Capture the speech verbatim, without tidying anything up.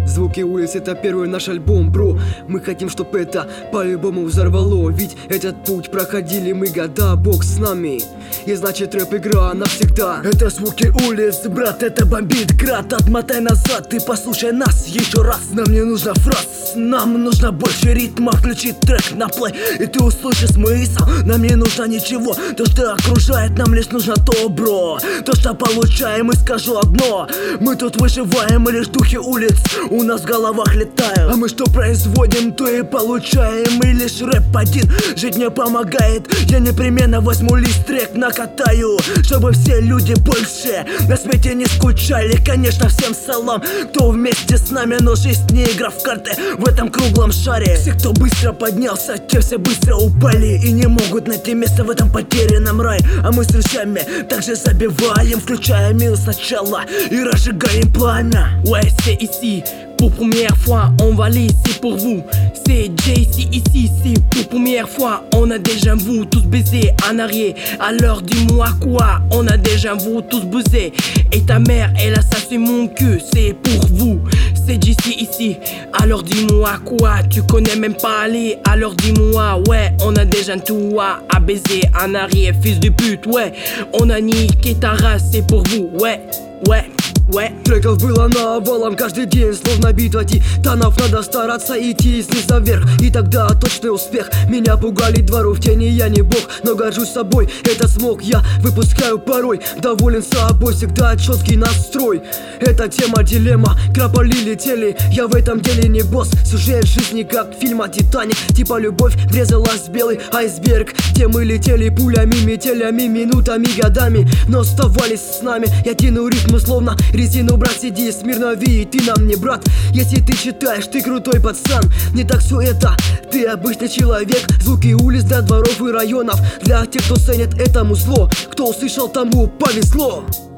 Звуки улиц — это первый наш альбом, бро. Мы хотим, чтоб это по-любому взорвало. Ведь этот путь проходили мы года, Бог с нами. И значит рэп игра навсегда. Это звуки улиц, брат, это бомбит град. Отмотай назад, ты послушай нас еще раз. Нам не нужно фраз, нам нужно больше ритма. Включи трек на плей, и ты услышишь смысл. Нам не нужно ничего, то что окружает, нам лишь нужно то, бро. То что получаем, и скажу одно: мы тут выживаем, и лишь духи улиц у нас в головах летают. А мы что производим, то и получаем. И лишь рэп один жить мне помогает. Я непременно возьму лист, трек накатаю, чтобы все люди больше на свете не скучали. Конечно, всем салам, кто вместе с нами, но жизнь не игра в карты в этом круглом шаре. Все, кто быстро поднялся, те все быстро упали и не могут найти место в этом потерянном рае. А мы с друзьями также забиваем, включая мир сначала и разжигаем пламя. Ouais, c'est ici, pour première fois, on valise, c'est pour vous. C'est J C ici, c'est pour première fois. On a déjà vous tous baisés en arrière. Alors dis-moi quoi, on a déjà vous tous buzzé. Et ta mère, elle a ça sur mon cul, c'est pour vous. C'est J C ici, alors dis-moi quoi, tu connais même pas aller. Alors dis-moi, ouais, on a déjà tout à baiser en arrière, fils de pute, ouais. On a niqué ta race, c'est pour vous, ouais, ouais. Ouais. Треков было навалом каждый день, словно битва титанов. Надо стараться идти снизу вверх, и тогда точный успех. Меня пугали двору в тени, я не бог, но горжусь собой. Это смог я, выпускаю порой. Доволен собой, всегда четкий настрой. Это тема, дилемма, крапали летели. Я в этом деле не босс. Сюжет жизни как фильма «Титаник». Типа любовь врезалась в белый айсберг. Те мы летели пулями, метелями, минутами, годами, но оставались с нами. Я тяну ритмы словно резину, брат, сиди смирно, видь, ты нам не брат. Если ты считаешь, ты крутой пацан, не так все это, ты обычный человек. Звуки улиц до дворов и районов, для тех, кто ценит этому зло. Кто услышал, тому повезло.